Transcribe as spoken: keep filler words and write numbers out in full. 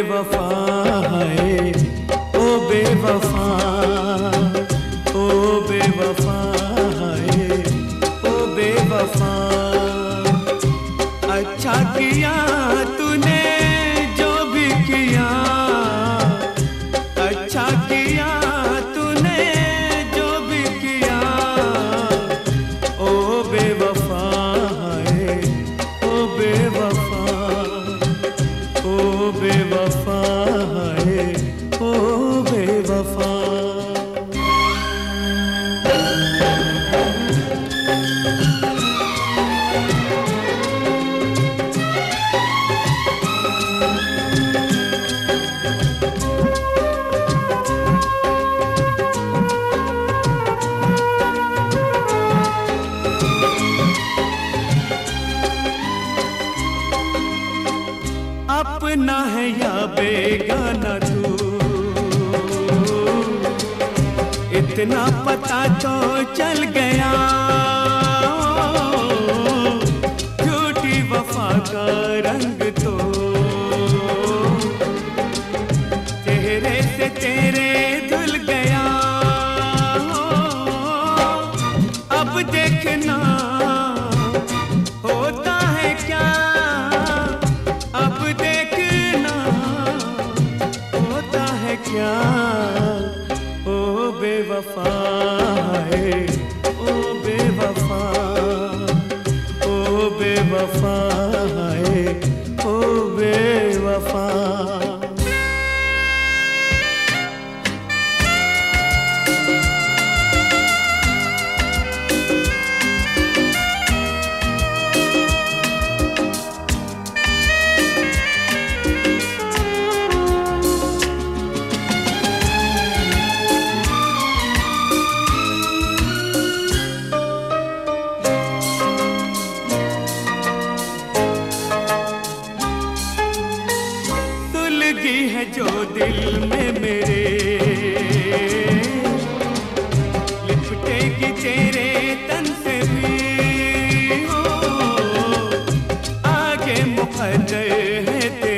बेवफा है, ओ बेवफा, ओ बेवफा है, ओ बेवफा। अच्छा किया तूने जो भी किया, अच्छा किया तूने जो भी किया, ओ बेवफा है, ओ बेवफा, ओ बेवफा है, ओ बेवफा। अपना है या बेगाना तू, इतना पता तो चल गया। झूठी वफा का रंग तो चेहरे से तेरे धुल गया। अब देखना होता है क्या, अब देखना होता है क्या, ओ बेवफा है, ओ बेवफा, ओ बेवफा है, ओ बेवफा। है जो दिल में मेरे, लिपटेगी तेरे तन से भी हो। आगे मुकद्दर है तेरे